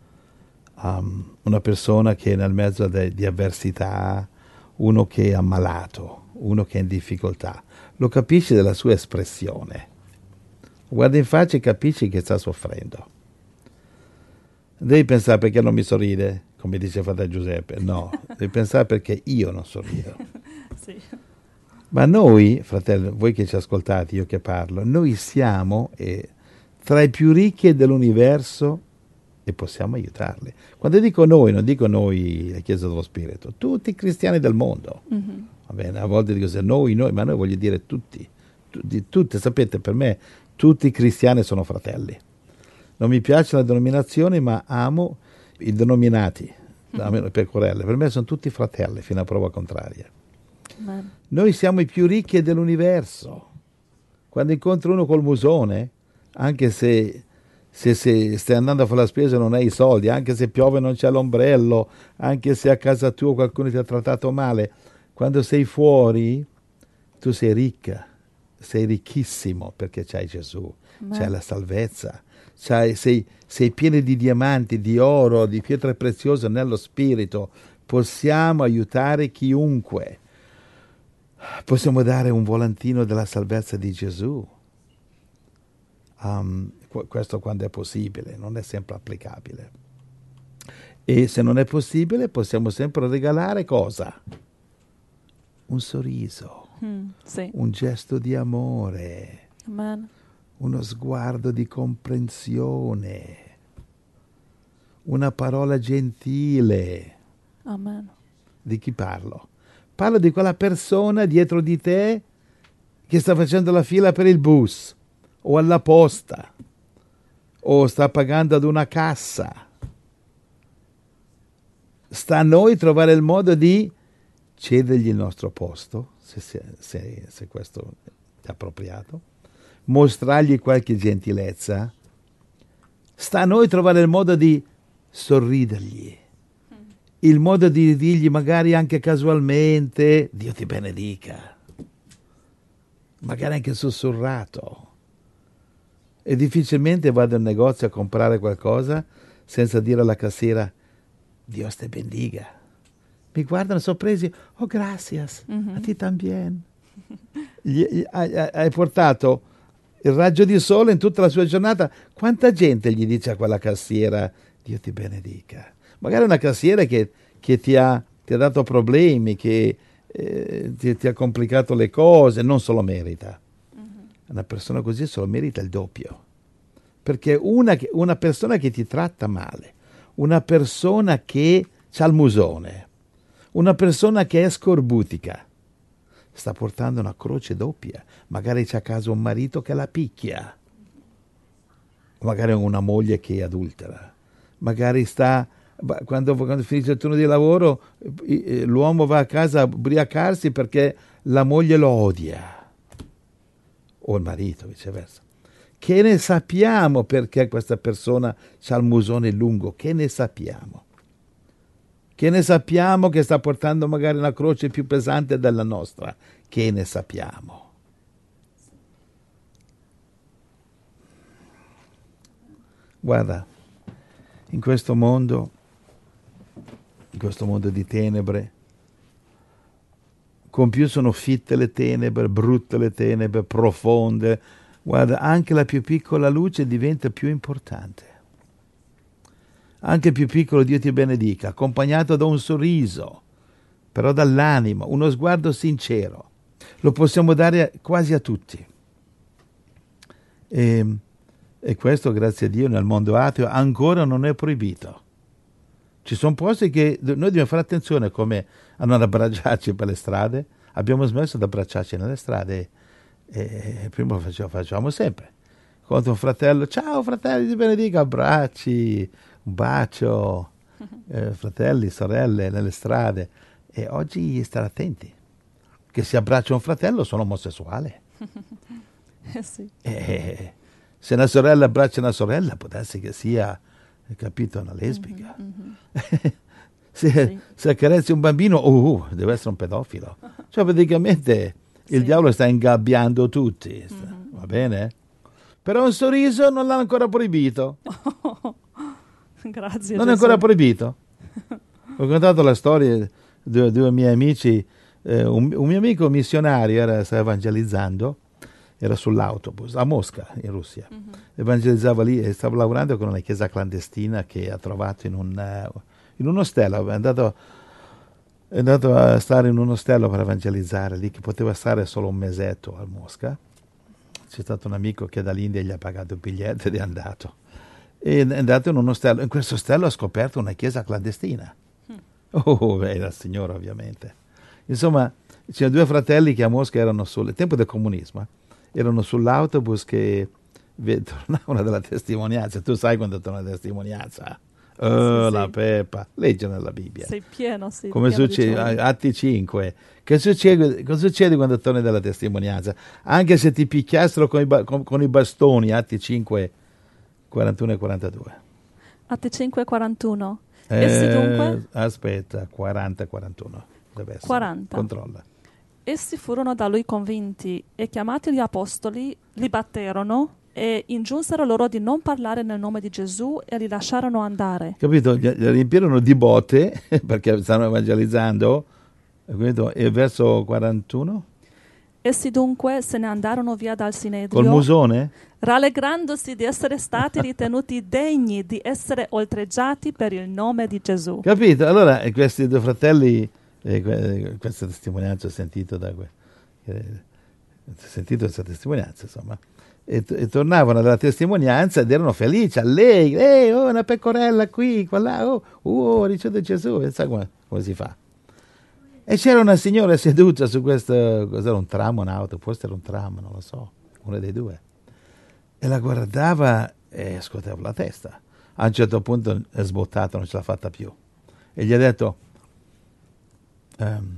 um, una persona che è nel mezzo de, di avversità, uno che è ammalato, uno che è in difficoltà. Lo capisci dalla sua espressione. Guarda in faccia e capisci che sta soffrendo. Devi pensare perché non mi sorride, come dice fratello Giuseppe. No, devi pensare perché io non sorrido. Sì. Ma noi, fratello, voi che ci ascoltate, io che parlo, noi siamo eh, tra i più ricchi dell'universo e possiamo aiutarli. Quando dico noi, non dico noi, la Chiesa dello Spirito, tutti i cristiani del mondo. Mm-hmm. Va bene, a volte dico se noi, noi, ma noi voglio dire tutti. Tutti, tutti, sapete, per me tutti i cristiani sono fratelli. Non mi piace la denominazione, ma amo i denominati, mm-hmm. pecorelle. Per me sono tutti fratelli, fino a prova contraria. Amen. Noi siamo i più ricchi dell'universo. Quando incontri uno col musone, anche se, se, se stai andando a fare la spesa e non hai i soldi, anche se piove e non c'è l'ombrello, anche se a casa tua qualcuno ti ha trattato male, quando sei fuori tu sei ricca, sei ricchissimo perché c'hai Gesù, Amen. c'hai la salvezza, c'hai, sei, sei pieno di diamanti, di oro, di pietre preziose nello spirito. Possiamo aiutare chiunque. Possiamo dare un volantino della salvezza di Gesù. Um, questo quando è possibile, non è sempre applicabile. E se non è possibile possiamo sempre regalare cosa? Un sorriso, Mm, sì. un gesto di amore, Amen. uno sguardo di comprensione, una parola gentile. Amen. Di chi parlo? Parlo di quella persona dietro di te che sta facendo la fila per il bus o alla posta o sta pagando ad una cassa. Sta a noi trovare il modo di cedergli il nostro posto, se, se, se, se questo è appropriato, mostrargli qualche gentilezza. Sta a noi trovare il modo di sorridergli, il modo di dirgli magari anche casualmente Dio ti benedica, magari anche sussurrato. E difficilmente vado in negozio a comprare qualcosa senza dire alla cassiera Dio te bendiga. Mi guardano sorpresi, oh gracias, mm-hmm. a ti también. Gli, gli, hai, hai portato il raggio di sole in tutta la sua giornata. Quanta gente gli dice a quella cassiera Dio ti benedica? Magari una cassiera che, che ti, ha, ti ha dato problemi, che eh, ti, ti ha complicato le cose, non se lo merita. Mm-hmm. Una persona così se lo merita il doppio. Perché una, una persona che ti tratta male, una persona che c'ha il musone, una persona che è scorbutica, sta portando una croce doppia. Magari c'è a casa un marito che la picchia, magari una moglie che è adultera, magari sta... Quando, quando finisce il turno di lavoro l'uomo va a casa a ubriacarsi perché la moglie lo odia, o il marito viceversa. Che ne sappiamo perché questa persona ha il musone lungo? Che ne sappiamo? Che ne sappiamo che sta portando magari una croce più pesante della nostra? Che ne sappiamo? Guarda, in questo mondo, in questo mondo di tenebre, con più sono fitte le tenebre, brutte le tenebre, profonde, guarda, anche la più piccola luce diventa più importante. Anche più piccolo, Dio ti benedica, accompagnato da un sorriso, però dall'anima, uno sguardo sincero. Lo possiamo dare quasi a tutti. E, e questo, grazie a Dio, nel mondo ateo ancora non è proibito. Ci sono posti che noi dobbiamo fare attenzione come a non abbracciarci per le strade. Abbiamo smesso di abbracciarci nelle strade e, e prima lo facciamo, facciamo sempre. Quando un fratello, ciao fratelli, ti benedica, abbracci, un bacio, eh, fratelli, sorelle nelle strade. E oggi stare attenti, che se abbraccia un fratello sono omosessuale. Eh sì. E se una sorella abbraccia una sorella può darsi che sia, capito, una lesbica. Mm-hmm. se, sì. se accarezzi un bambino, uh, deve essere un pedofilo. Cioè praticamente il sì. diavolo sta ingabbiando tutti, mm-hmm. va bene? Però un sorriso non l'hanno ancora proibito. Oh, grazie. Non Gesù. è ancora proibito. Ho contato la storia di due, due miei amici, eh, un, un mio amico missionario era, stava evangelizzando, era sull'autobus a Mosca, in Russia. Mm-hmm. Evangelizzava lì e stava lavorando con una chiesa clandestina che ha trovato in un, uh, in un ostello. È andato, è andato a stare in un ostello per evangelizzare lì, che poteva stare solo un mesetto a Mosca. C'è stato un amico che dall'India gli ha pagato il biglietto ed è andato. E è andato in un ostello. In questo ostello ha scoperto una chiesa clandestina. Mm. Oh, era il Signore, ovviamente. Insomma, c'erano due fratelli che a Mosca erano sul tempo del comunismo, eh, erano sull'autobus che tornavano dalla testimonianza. Tu sai quando torna la testimonianza? Oh, sì, la sì. Peppa, legge nella Bibbia. Sei pieno, sì. Come pieno succede? Atti cinque. Che succede, cosa succede quando torni dalla testimonianza? Anche se ti picchiassero con i, ba- con, con i bastoni, Atti cinque, quarantuno e quarantadue. Atti cinque, quarantuno. Eh, Essi dunque? Aspetta, quaranta, quarantuno. Deve essere. quaranta. Controlla. Essi furono da lui convinti e chiamati gli apostoli, li batterono e ingiunsero loro di non parlare nel nome di Gesù e li lasciarono andare. Capito? Li riempirono di botte perché stanno evangelizzando. E verso quarantuno? Essi dunque se ne andarono via dal Sinedrio. Col musone? Rallegrandosi di essere stati ritenuti degni di essere oltraggiati per il nome di Gesù. Capito? Allora questi due fratelli, eh, questa testimonianza ho sentito da que- eh, ho sentito questa testimonianza, insomma. E, e tornavano dalla testimonianza ed erano felici, allegri, ehi, oh, una pecorella qui, qua là, oh, oh, ricevuto Gesù, e sai come, come si fa? E c'era una signora seduta su questo, cos'era un tram o un'auto, forse era un tram, non lo so, uno dei due. E la guardava e scuoteva la testa. A un certo punto è sbottato, non ce l'ha fatta più. E gli ha detto, ehm,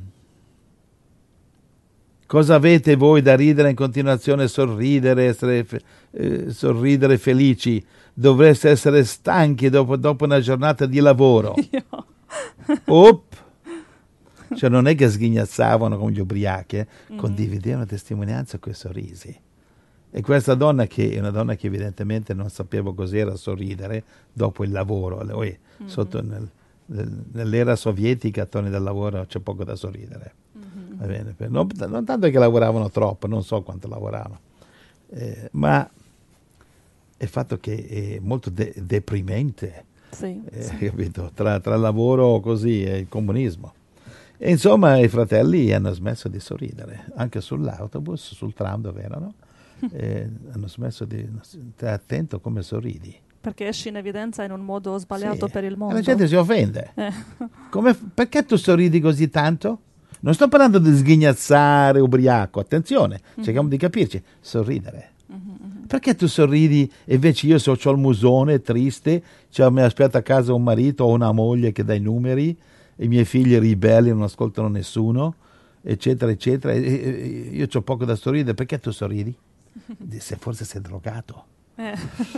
cosa avete voi da ridere in continuazione, sorridere, essere, eh, sorridere felici? Dovreste essere stanchi dopo, dopo una giornata di lavoro. Opp! Cioè non è che sghignazzavano come gli ubriachi, eh? Mm-hmm. Condividevano testimonianza con i sorrisi. E questa donna, che è una donna che evidentemente non sapeva cos'era sorridere dopo il lavoro, Lui, mm-hmm. sotto nel, nel, nell'era sovietica attorno al lavoro c'è poco da sorridere. Mm-hmm. Va bene? Non, non tanto che lavoravano troppo, non so quanto lavoravano, eh, ma il fatto che è molto de- deprimente, sì, eh, sì. capito? Tra, tra il lavoro così e il comunismo. E insomma i fratelli hanno smesso di sorridere, anche sull'autobus, sul tram dove erano, eh, hanno smesso di... Stai attento come sorridi. Perché esci in evidenza in un modo sbagliato, sì, per il mondo. La gente si offende. Eh. Come, perché tu sorridi così tanto? Non sto parlando di sghignazzare, ubriaco, attenzione, mm-hmm. cerchiamo di capirci, sorridere. Mm-hmm. Perché tu sorridi e invece io so, ho il musone triste, cioè, mi aspetta a casa un marito o una moglie che dà i numeri, i miei figli ribelli non ascoltano nessuno, eccetera, eccetera, e, e, io ho poco da sorridere, perché tu sorridi? Se forse sei drogato. Eh.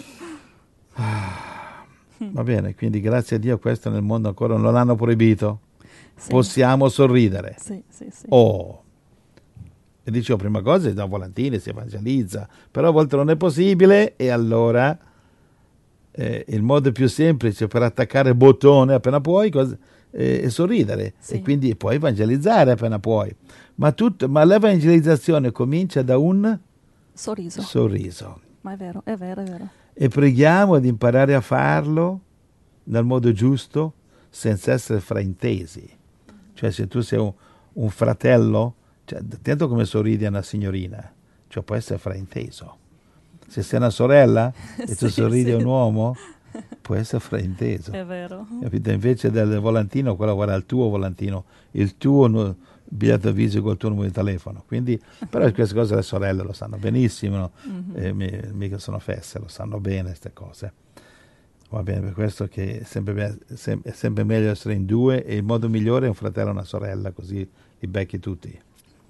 Va bene, quindi grazie a Dio questo nel mondo ancora non l'hanno proibito. Sì. Possiamo sorridere. Sì, sì, sì. Oh, e dicevo prima cosa, da volantini si evangelizza, però a volte non è possibile e allora eh, il modo più semplice per attaccare il bottone appena puoi cos- eh, è sorridere Sì. e quindi puoi evangelizzare appena puoi. Ma, tutto, ma l'evangelizzazione comincia da un Sorriso. sorriso. Ma è vero, è vero, è vero. E preghiamo di imparare a farlo nel modo giusto, senza essere fraintesi. Cioè se tu sei un, un fratello, cioè, attento come sorridi a una signorina, cioè può essere frainteso. Se sei una sorella e tu Sì, sorridi sì. a un uomo, può essere frainteso. È vero. Capito? Invece del volantino, quello guarda il tuo volantino, il tuo no, biglietto visita col tuo numero di telefono. Quindi, però queste cose le sorelle lo sanno benissimo, Mhm. eh, mi- mica sono feste, lo sanno bene queste cose. Va bene, per questo che è sempre, be- sem- è sempre meglio essere in due e il modo migliore è un fratello e una sorella, così li becchi tutti.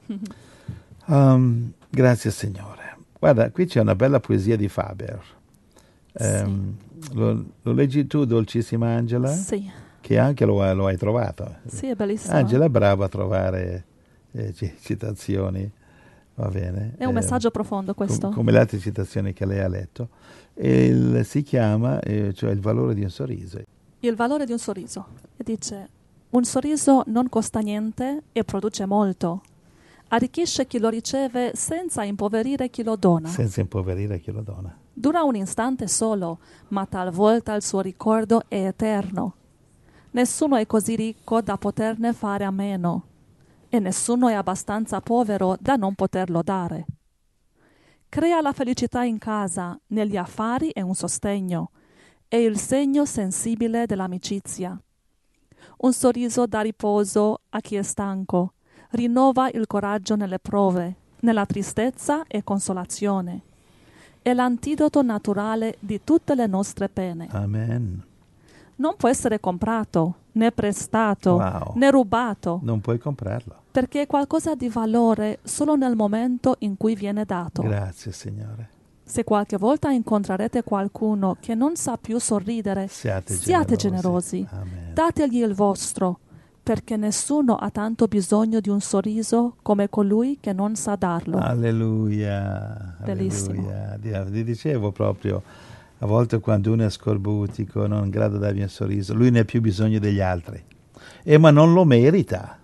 Um, grazie Signore. Guarda, qui c'è una bella poesia di Faber. Ehm, lo, lo leggi tu, dolcissima Angela? Sì, Che anche lo, lo hai trovato. sì, è bellissimo. Angela è brava a trovare eh, ci- citazioni, va bene. È un eh, messaggio profondo questo. com- come le altre citazioni che lei ha letto. E il- si chiama, eh, cioè il valore di un sorriso. Il valore di un sorriso. E dice, un sorriso non costa niente e produce molto. Arricchisce chi lo riceve senza impoverire chi lo dona. Senza impoverire chi lo dona. Dura un istante solo, ma talvolta il suo ricordo è eterno. Nessuno è così ricco da poterne fare a meno, e nessuno è abbastanza povero da non poterlo dare. Crea la felicità in casa, negli affari è un sostegno, è il segno sensibile dell'amicizia. Un sorriso dà riposo a chi è stanco, rinnova il coraggio nelle prove, nella tristezza è consolazione. È l'antidoto naturale di tutte le nostre pene. Amen. Non può essere comprato, né prestato, Wow. né rubato, Non puoi comprarlo. perché è qualcosa di valore solo nel momento in cui viene dato. Grazie Signore. Se qualche volta incontrerete qualcuno che non sa più sorridere, Siate, siate generosi. generosi, Amen. dategli il vostro, perché nessuno ha tanto bisogno di un sorriso come colui che non sa darlo. Alleluia. Bellissimo. Alleluia. Ti dicevo proprio, a volte quando uno è scorbutico, non è in grado di darvi un sorriso, lui ne ha più bisogno degli altri. Eh, ma non lo merita.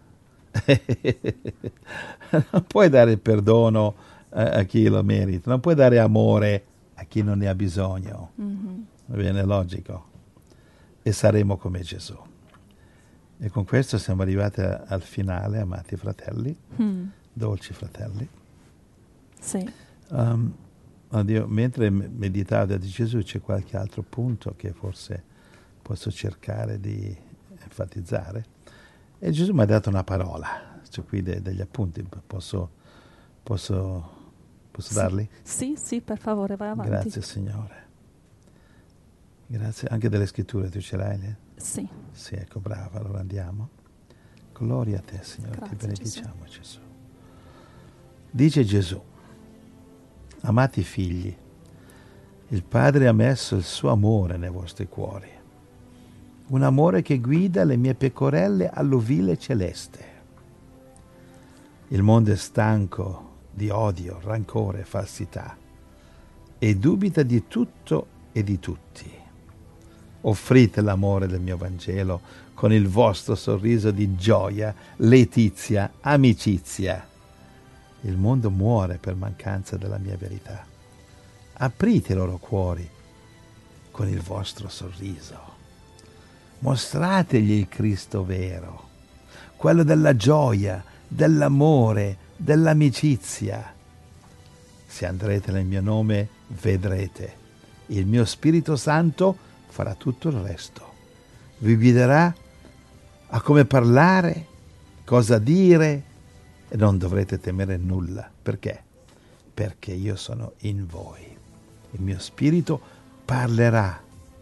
Non puoi dare il perdono a, a chi lo merita, non puoi dare amore a chi non ne ha bisogno. Mm-hmm. Va bene, logico. E saremo come Gesù. E con questo siamo arrivati a, al finale, amati fratelli, Mm. dolci fratelli. Sì. Um, oddio, mentre meditavo di Gesù c'è qualche altro punto che forse posso cercare di enfatizzare. E Gesù mi ha dato una parola, c'è qui de- degli appunti, posso, posso, posso Sì. darli? Sì, sì, per favore, vai avanti. Grazie Signore. Grazie, anche delle scritture tu ce l'hai lì? Sì. Sì, ecco, brava, allora andiamo. Gloria a te Signore, Grazie, ti benediciamo Gesù. Dice Gesù, amati figli, il Padre ha messo il suo amore nei vostri cuori, un amore che guida le mie pecorelle all'ovile celeste. Il mondo è stanco di odio, rancore e falsità e dubita di tutto e di tutti. Offrite l'amore del mio Vangelo con il vostro sorriso di gioia, letizia, amicizia. Il mondo muore per mancanza della mia verità. Aprite i loro cuori con il vostro sorriso. Mostrategli il Cristo vero, quello della gioia, dell'amore, dell'amicizia. Se andrete nel mio nome, vedrete. Il mio Spirito Santo farà tutto il resto. Vi guiderà a come parlare, cosa dire, e non dovrete temere nulla. Perché? Perché io sono in voi. Il mio Spirito parlerà,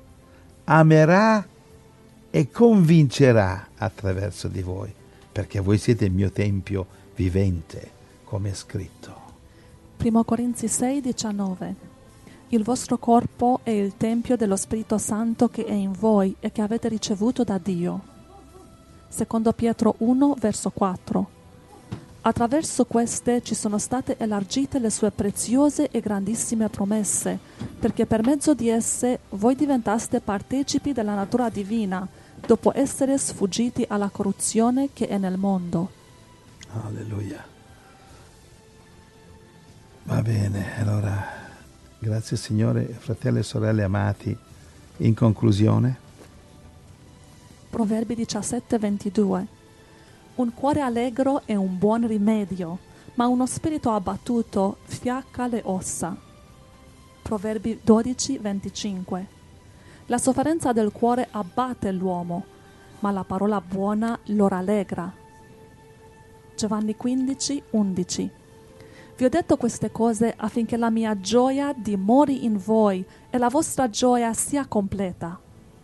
amerà e convincerà attraverso di voi, perché voi siete il mio tempio vivente, come è scritto. Primo Corinzi sei, diciannove. Il vostro corpo è il tempio dello Spirito Santo che è in voi e che avete ricevuto da Dio. Secondo Pietro uno, verso quattro. Attraverso queste ci sono state elargite le sue preziose e grandissime promesse, perché per mezzo di esse voi diventaste partecipi della natura divina, dopo essere sfuggiti alla corruzione che è nel mondo. Alleluia. Va bene, allora, grazie Signore, fratelli e sorelle amati. In conclusione, Proverbi diciassette, ventidue. Un cuore allegro è un buon rimedio, ma uno spirito abbattuto fiacca le ossa. Proverbi dodici, venticinque. La sofferenza del cuore abbatte l'uomo, ma la parola buona lo rallegra. Giovanni quindici, undici. Vi ho detto queste cose affinché la mia gioia dimori in voi e la vostra gioia sia completa.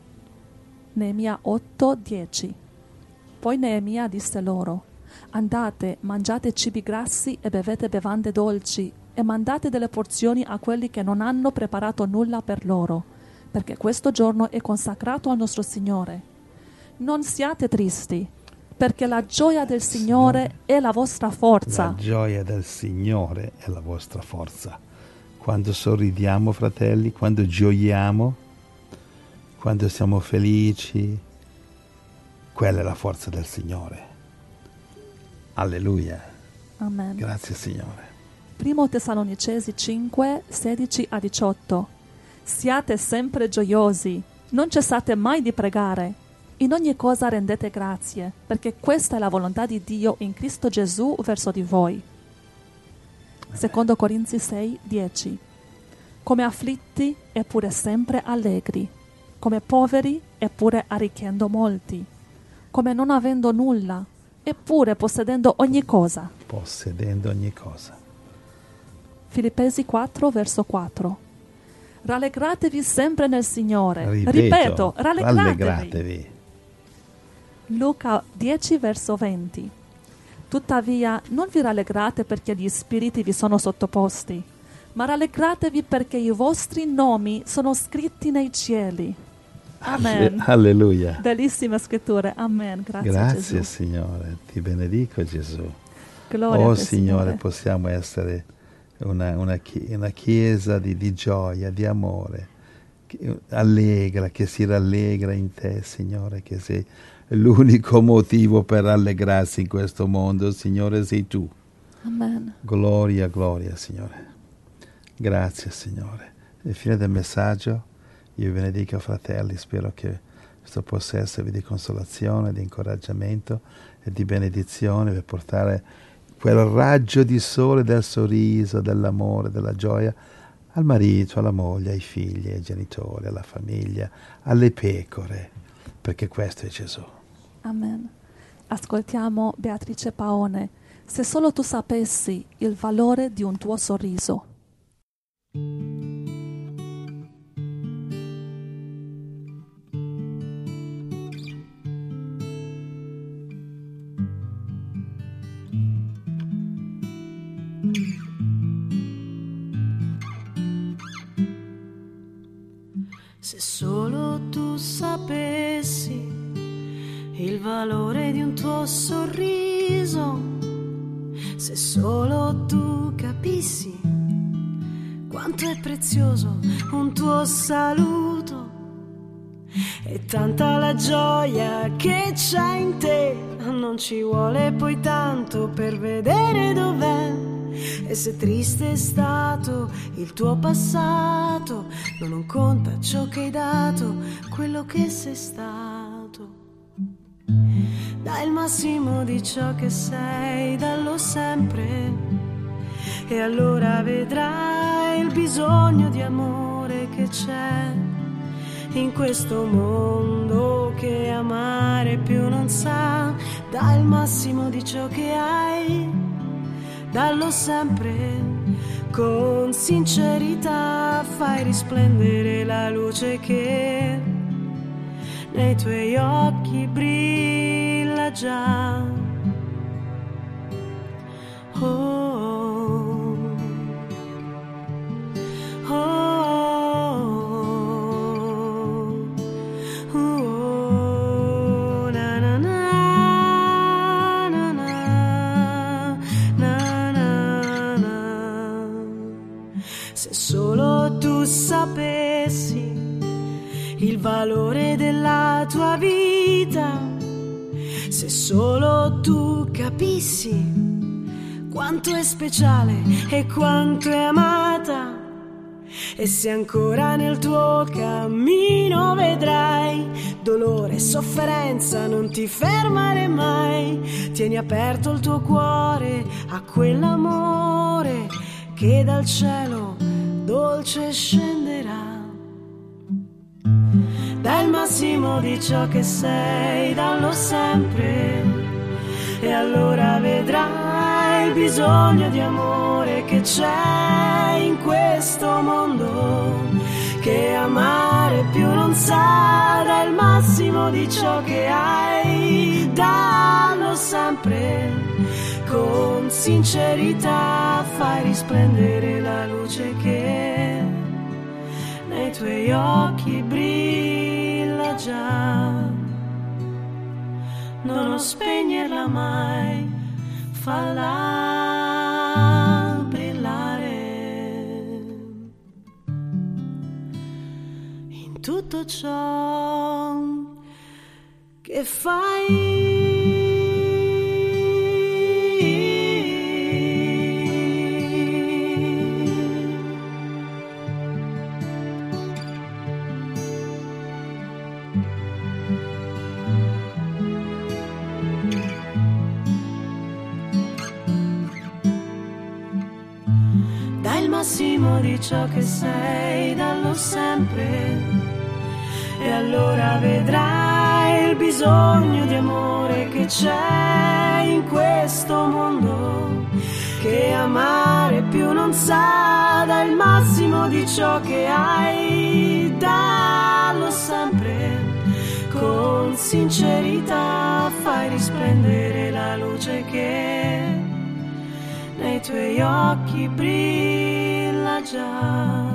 Neemia otto, dieci. Poi Neemia disse loro: andate, mangiate cibi grassi e bevete bevande dolci e mandate delle porzioni a quelli che non hanno preparato nulla per loro, perché questo giorno è consacrato al nostro Signore. Non siate tristi, perché la gioia del Signore, Signore è la vostra forza. La gioia del Signore è la vostra forza. Quando sorridiamo, fratelli, quando gioiamo, quando siamo felici, quella è la forza del Signore. Alleluia. Amen. Grazie Signore. Primo Tessalonicesi cinque, sedici a diciotto. Siate sempre gioiosi, non cessate mai di pregare. In ogni cosa rendete grazie, perché questa è la volontà di Dio in Cristo Gesù verso di voi. Secondo Corinzi sei, dieci. Come afflitti, eppure sempre allegri. Come poveri, eppure arricchendo molti. Come non avendo nulla, eppure possedendo ogni cosa. Possedendo ogni cosa. Filippesi quattro, verso quattro. Rallegratevi sempre nel Signore. Ripeto, Ripeto, rallegratevi. rallegratevi. Luca dieci, verso venti. Tuttavia, non vi rallegrate perché gli spiriti vi sono sottoposti, ma rallegratevi perché i vostri nomi sono scritti nei cieli. Amen. Alleluia. Bellissime scritture. Amen. Grazie, Grazie Gesù. Signore, ti benedico Gesù. Gloria oh a te, Signore, Signore. possiamo essere una, una, chi- una chiesa di, di gioia, di amore, che- allegra, che si rallegra in te, Signore, che sei l'unico motivo per rallegrarsi in questo mondo, Signore, sei tu. Amen. Gloria, gloria, Signore. Grazie, Signore. E fine del messaggio, io vi benedico, fratelli, spero che questo possa esservi di consolazione, di incoraggiamento e di benedizione per portare quel raggio di sole del sorriso, dell'amore, della gioia al marito, alla moglie, ai figli, ai genitori, alla famiglia, alle pecore, perché questo è Gesù. Amen. Ascoltiamo Beatrice Paone. Se solo tu sapessi il valore di un tuo sorriso. Se solo tu sapessi il valore di un tuo sorriso, se solo tu capissi quanto è prezioso un tuo saluto, e tanta la gioia che c'è in te, non ci vuole poi tanto per vedere dov'è. E se triste è stato il tuo passato, no, non conta ciò che hai dato, quello che sei stato. Dai il massimo di ciò che sei, dallo sempre, e allora vedrai il bisogno di amore che c'è in questo mondo che amare più non sa. Dai il massimo di ciò che hai, dallo sempre, con sincerità fai risplendere la luce che nei tuoi occhi brilla già. Oh, oh, oh. valore della tua vita. Se solo tu capissi quanto è speciale e quanto è amata, e se ancora nel tuo cammino vedrai dolore e sofferenza, non ti fermare mai. Tieni aperto il tuo cuore a quell'amore che dal cielo dolce scenderà. Dai il massimo di ciò che sei, dallo sempre, e allora vedrai il bisogno di amore che c'è in questo mondo, che amare più non sa. Dai il massimo di ciò che hai, dallo sempre, con sincerità fai risplendere la luce che nei tuoi occhi brilla già. Non spegnerla mai, falla brillare. In tutto ciò che fai. Massimo di ciò che sei, dallo sempre, e allora vedrai il bisogno di amore che c'è in questo mondo, che amare più non sa. Dai il massimo di ciò che hai, dallo sempre, con sincerità fai risplendere la luce che nei tuoi occhi brilla già.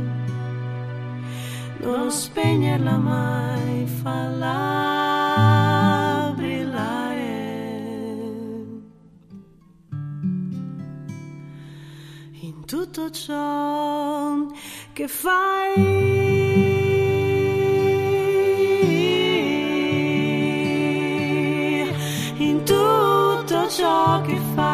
Non spegnerla mai, falla brillare. In tutto ciò che fai. In tutto ciò che fai.